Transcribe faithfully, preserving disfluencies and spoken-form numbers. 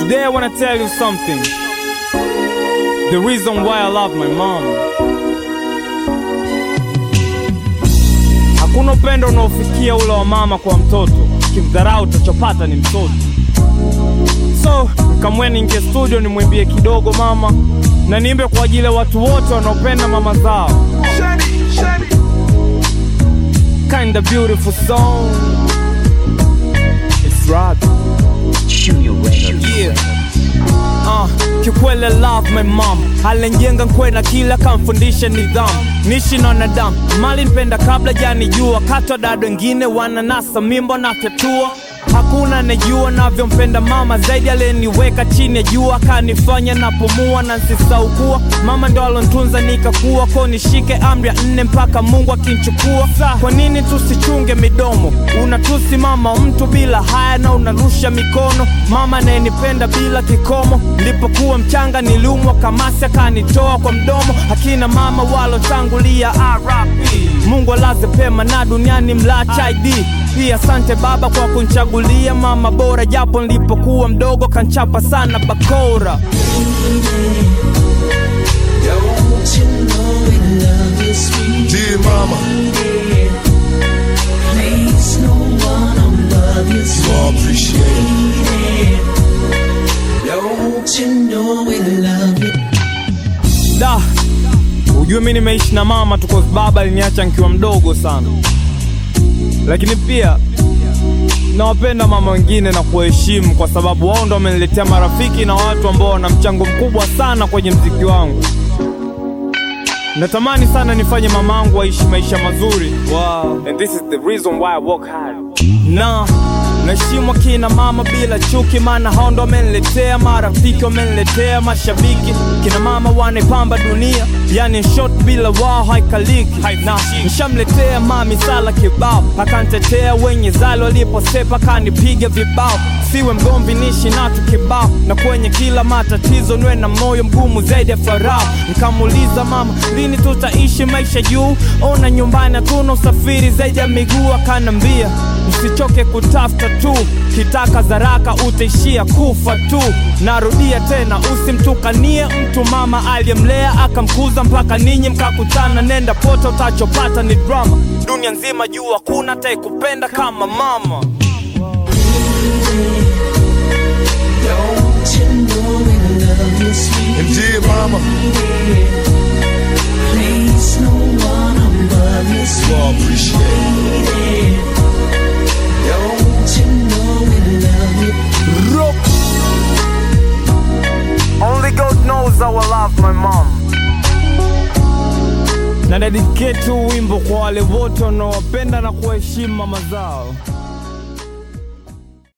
Today I want to tell you something. The reason why I love my mom. Hakuna upendo unaofikia ule wa mama kwa mtoto. Kimdharau utachopata ni mtoto. So, kamweni nje studio nimwimbie kidogo mama. Na niimbe kwa ajili ya watu wote wanaopenda mama zao. Shani, shani. Kinda beautiful song. It's right. Yeah. Uh, kikwele love my mom. Halenjenga nkwena kila kamfundisha nidhamu. Nishi na wanadamu mali nipenda kabla jani jua. Kato dado wengine wananasa mimbo na fyatua. Hakuna nejua navyo mpenda mama zaidi aliyeniweka chini ya jua. Kanifanya napumua na nsisahau kuwa mama ndo alonitunza nikakuwa. Kwa nishike amri ya nne mpaka Mungu akinchukua. Kwa nini tusichunge midomo? Unatusi mama mtu bila haya na unarusha mikono. Mama anayenipenda bila kikomo. Nilipokuwa mchanga niliumwa kamasi akanitoa kwa mdomo. Hakina mama walotangulia R I P. Mungu alaze pema na duniani mlacha I D. Pia asante baba kwa kunchagulia mama bora. Japo nilipokuwa mdogo kanchapa sana bakora. Dear mama, please no one on love you, so you appreciate it. Don't you know we love you. Da, ujue mimi nimeishi na mama tu kwa baba aliniacha nikiwa mdogo sana. Lakini pia nawapenda mama wengine na kuheshimu kwa sababu wao ndo wameniletea marafiki na watu ambao wana mchango mkubwa sana kwenye muziki wangu. Natamani sana nifanye mamangu aishi maisha mazuri. Wow. And this is the reason why I work hard. Na naheshimu kina mama bila chuki, maana hao ndo wameniletea marafiki, wameniletea mashabiki. Kina mama wanaipamba dunia, yani short bila wao haikaliki. Na nishamletea mami sala kibao, akantetea wenye zalo waliposepa kanipiga vibao. Siwe mgomvi nishi na tukibao, na kwenye kila matatizo nwe na moyo mgumu zaidi ya farao. Nikamuuliza mama, lini tutaishi maisha juu? Ona nyumbani hatuna usafiri zaidi ya miguu. Akanambia, usichoke kutafuta tu, kitaka zaraka utaishia kufa tu. Narudia tena, usimtukanie mtu mama aliyemlea akamkuza mpaka ninyi mkakutana. Nenda pote utachopata ni drama. Dunia nzima juu hakuna atakayekupenda kama mama. Don't you know we love you, sweet? And dear mama, please no one on love you, so you appreciate it. Don't you know we love you? Rock. Only God knows how I love my mom. Na dedicate wimbo kwa wale wote wanaowapenda na kuheshimu mama zao.